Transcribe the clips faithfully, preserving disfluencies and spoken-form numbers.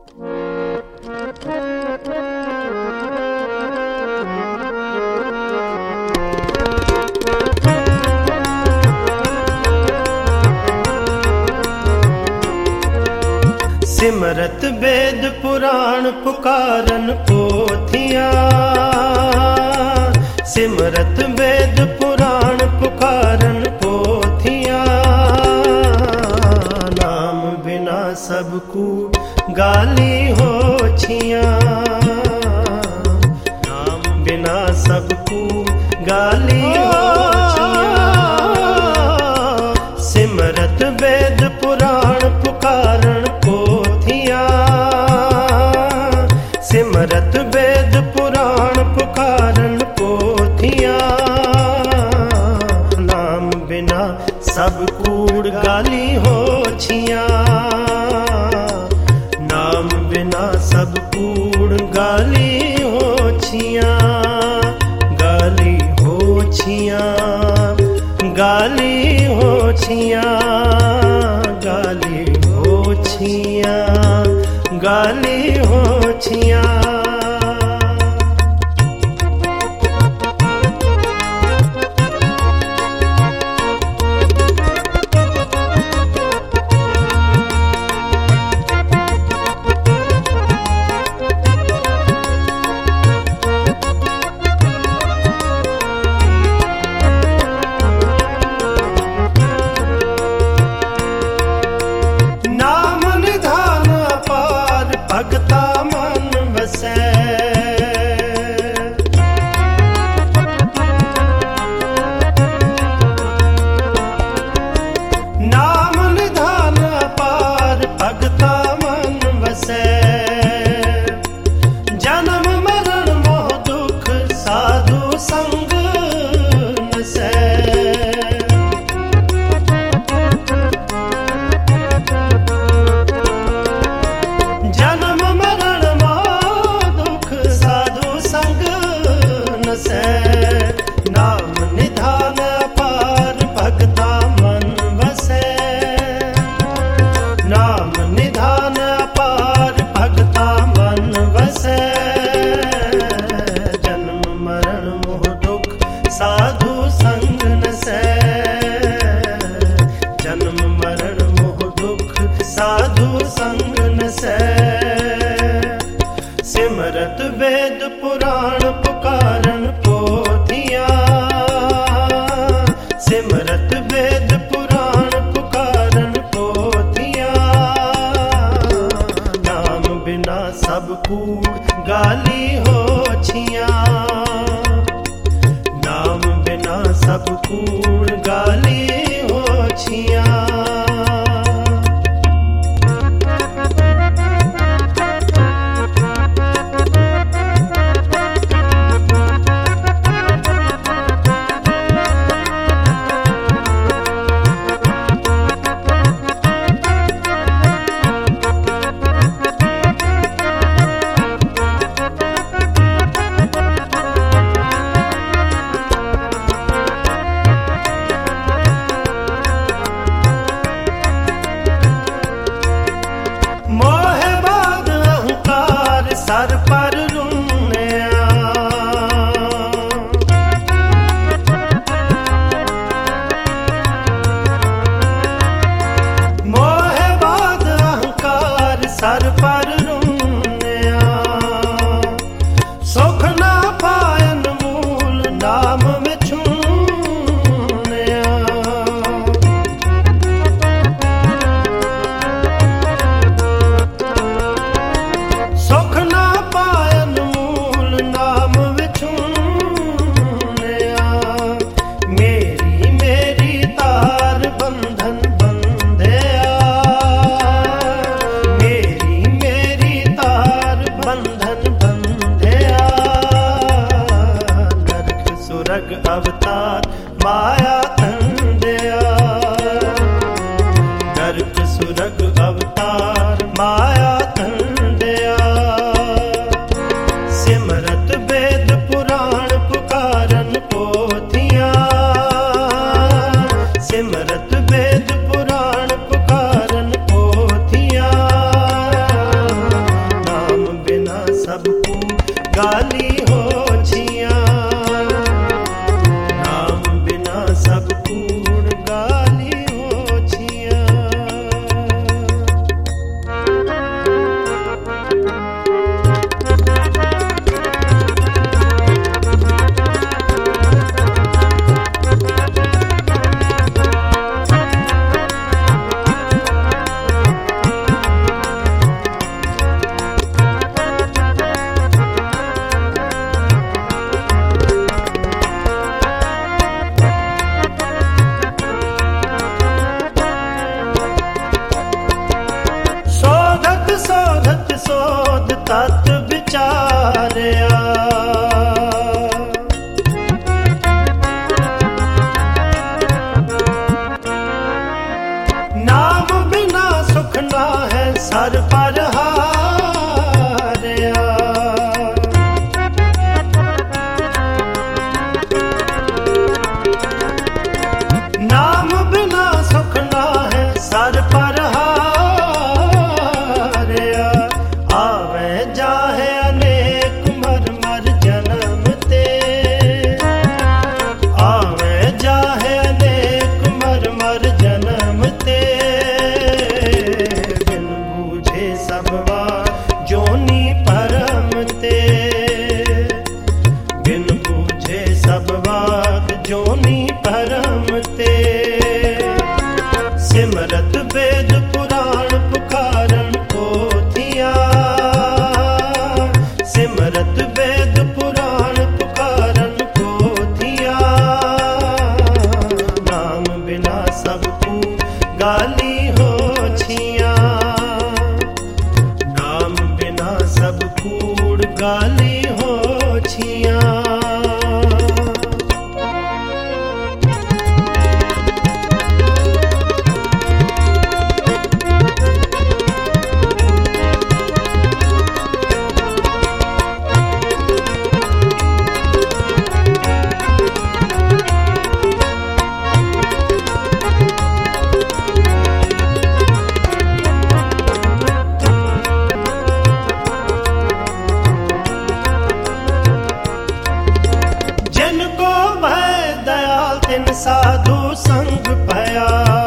सिमरत वेद पुराण पुकारन पोथियां, सिमरत वेद पुराण पुकारन पोथियां। नाम बिना सबको गाली हो छियां, नाम बिना सबको गाली हो छियां। सिमरत वेद पुराण पुकारन पोथियां, सिमरत वेद पुराण पुकारन पोथियां। नाम बिना सब कूड़ गाली हो छियां, नाम बिना सब कूड़ गाली हो छियां। गाली हो छियां, गाली हो छियां, गाली हो छियां, गाली हो छियां। भगता मन वसै, नाम निधान पार भगता मन वसै। जन्म मरण मोह दुख साधु संग नसै। जन्म मरण मोह दुख साधु संग नसै। नाम निधान पार भगता मन वसै, नाम निधान पार भगता मन वसै। जन्म मरण मोह दुख साधु संग नसै, जन्म मरण मोह दुख साधु संग नसै। सिमरत वेद पुराण पुकारन पोथियां, सिमरत वेद पुराण पुकारन पोथियां। नाम बिना सबको गाली हो छियां, नाम बिना सबको गाली हो छियां। सर पर रुनिया, मोह बाद अहंकार सर पर रुनिया। सुख ना पायन मूल नाम में छूनिया। सुख ना पा ना है सर पर हारिया। नाम बिना सुख ना है सर पर हारिया। आवे जाहे अनेक मर मर जन्म ते, आवे जाहे अनेक मर मर जन्म ते। बिन बूझे सब वार जोनी परम ते, बिन बूझे सब वार जोनी परम ते। सिमरत वेद पुराण पुकारन पोथिया, सिमरत वेद पुराण पुकारन पोथिया। नाम बिना सबको गाली हो छिया, नाम बिना सब कूड़ गाली हो छिया। जिनको भय दयाल तिन साधु संग पया,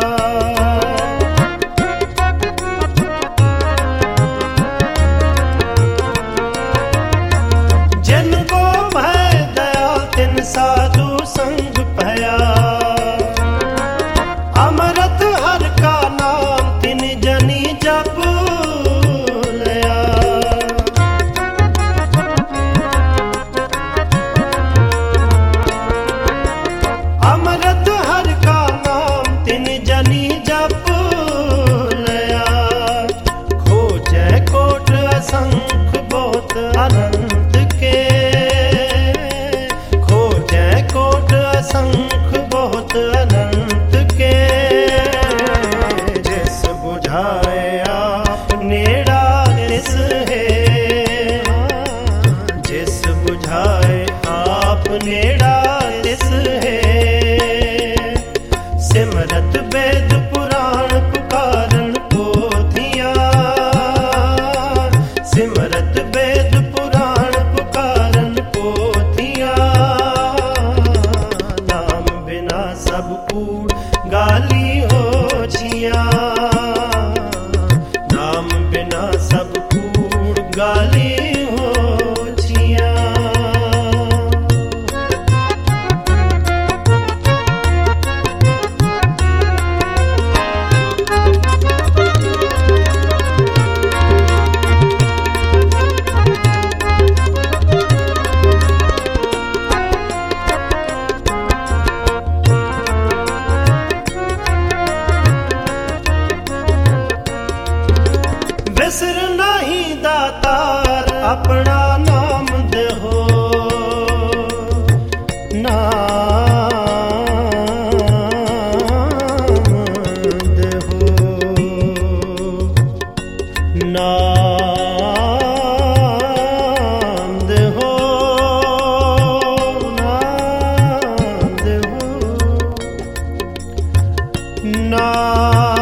जिनको भय दयाल तिन साधु संग पया। अमृत हर का नाम तिन जनी जप लया। अमृत हर का नाम तिन जनी जप लया। खोजै कोट असंख बहुत अनंत के, खोजै कोट असंख बहुत अनंत के। जिस बुझाए आप नेड़ा तिस है, जिस बुझाए आप नेड़ा तिस है। सिमरत वेद पुराण पुकारन पोथिया, सिमरत वेद पुराण पुकारन पोथिया। नाम बिना सब कूड़ गाली हो छिया, नाम बिना सब कूड़ गाली हो छिया। बिसर नहीं दातार अपना नाम देहो, नाम देहो, नाम देहो, नाम देहो, नाम।